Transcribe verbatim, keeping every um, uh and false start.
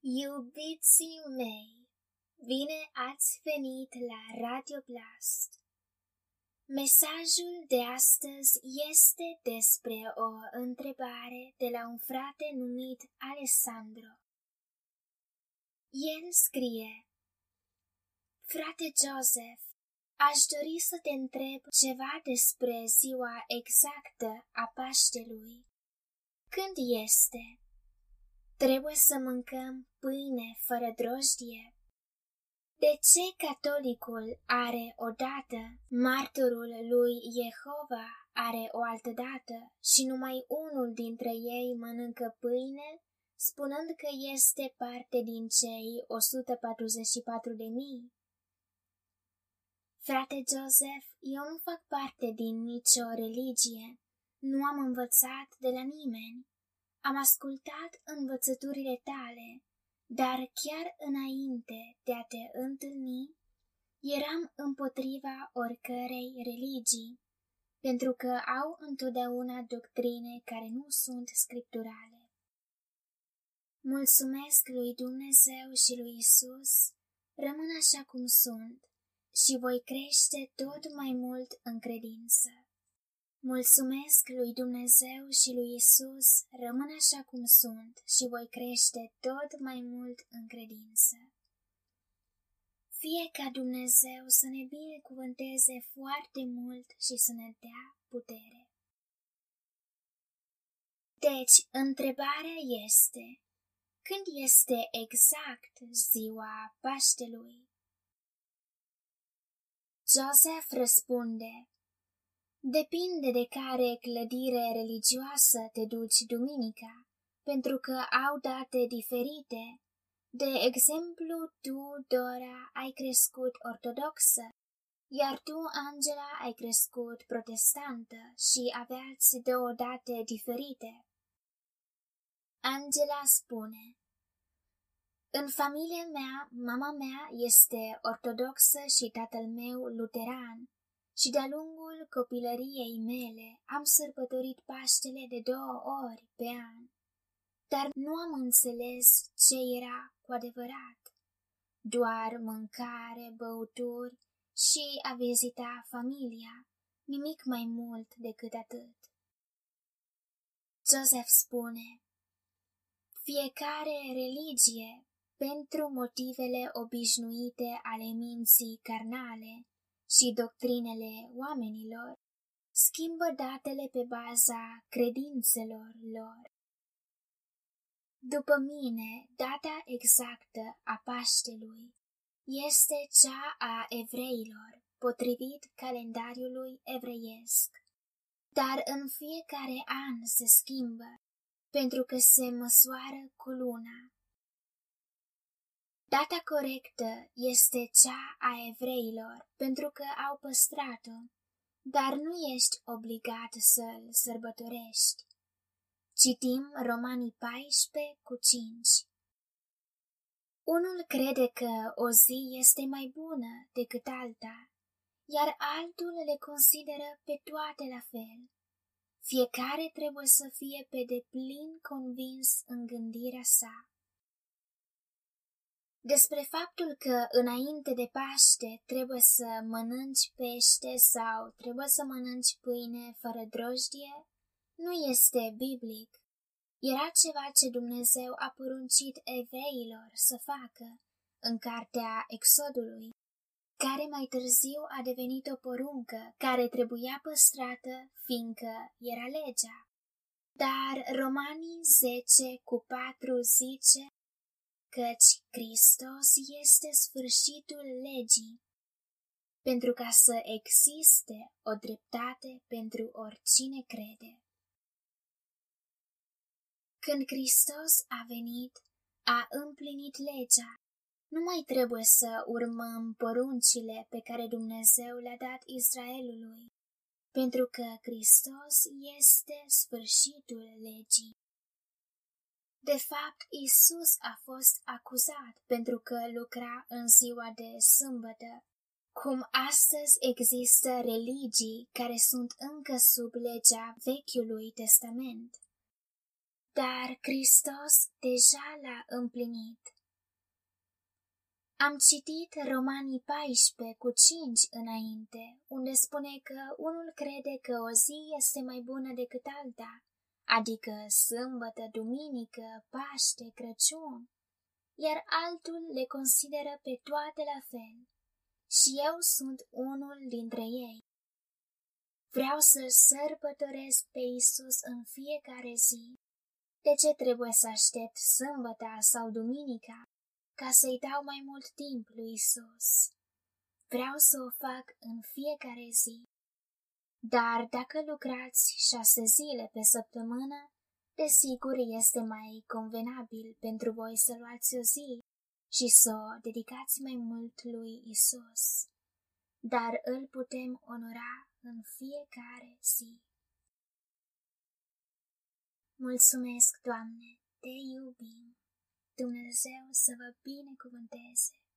Iubiții mei, bine ați venit la Radio Blast. Mesajul de astăzi este despre o întrebare de la un frate numit Alessandro. El scrie: Frate Joseph, aș dori să te întreb ceva despre ziua exactă a Paștelui. Când este? Trebuie să mâncăm pâine fără drojdie? De ce catolicul are o dată, martorul lui Jehova are o altă dată și numai unul dintre ei mănâncă pâine, spunând că este parte din cei o sută patruzeci și patru de mii? Frate Joseph, eu nu fac parte din nicio religie, nu am învățat de la nimeni. Am ascultat învățăturile tale, dar chiar înainte de a te întâlni, eram împotriva oricărei religii, pentru că au întotdeauna doctrine care nu sunt scripturale. Mulțumesc lui Dumnezeu și lui Isus, rămân așa cum sunt și voi crește tot mai mult în credință. Mulțumesc lui Dumnezeu și lui Isus, rămân așa cum sunt și voi crește tot mai mult în credință. Fie ca Dumnezeu să ne binecuvânteze foarte mult și să ne dea putere. Deci, întrebarea este, când este exact ziua Paștelui? Joseph răspunde: Depinde de care clădire religioasă te duci duminica, pentru că au date diferite. De exemplu, tu, Dora, ai crescut ortodoxă, iar tu, Angela, ai crescut protestantă și aveați două date diferite. Angela spune: În familia mea, mama mea este ortodoxă și tatăl meu luteran. Și de-a lungul copilăriei mele am sărbătorit Paștele de două ori pe an, dar nu am înțeles ce era cu adevărat, doar mâncare, băuturi și a vizita familia, nimic mai mult decât atât. Joseph spune: Fiecare religie, pentru motivele obișnuite ale minții carnale și doctrinele oamenilor, schimbă datele pe baza credințelor lor. După mine, data exactă a Paștelui este cea a evreilor, potrivit calendariului evreiesc, dar în fiecare an se schimbă, pentru că se măsoară cu luna. Data corectă este cea a evreilor, pentru că au păstrat-o, dar nu ești obligat să-l sărbătorești. Citim Romanii paisprezece cu cinci. Unul crede că o zi este mai bună decât alta, iar altul le consideră pe toate la fel. Fiecare trebuie să fie pe deplin convins în gândirea sa. Despre faptul că înainte de Paște trebuie să mănânci pește sau trebuie să mănânci pâine fără drojdie, nu este biblic. Era ceva ce Dumnezeu a poruncit evreilor să facă în cartea Exodului, care mai târziu a devenit o poruncă care trebuia păstrată fiindcă era legea. Dar Romanii zece cu patru zice: Căci Hristos este sfârșitul legii, pentru ca să existe o dreptate pentru oricine crede. Când Hristos a venit, a împlinit legea. Nu mai trebuie să urmăm poruncile pe care Dumnezeu le-a dat Israelului, pentru că Hristos este sfârșitul legii. De fapt, Isus a fost acuzat pentru că lucra în ziua de sâmbătă, cum astăzi există religii care sunt încă sub legea Vechiului Testament. dar Hristos deja l-a împlinit. Am citit Romanii paisprezece cu cinci înainte, unde spune că unul crede că o zi este mai bună decât alta, adică sâmbătă, duminică, Paște, Crăciun, iar altul le consideră pe toate la fel. Și eu sunt unul dintre ei. Vreau să-L sărbătoresc pe Isus în fiecare zi. De ce trebuie să aștept sâmbăta sau duminica ca să-i dau mai mult timp lui Isus? Vreau să o fac în fiecare zi. Dar dacă lucrați șase zile pe săptămână, desigur este mai convenabil pentru voi să luați o zi și să o dedicați mai mult lui Isus. Dar îl putem onora în fiecare zi. Mulțumesc, Doamne, te iubim. Dumnezeu să vă binecuvânteze.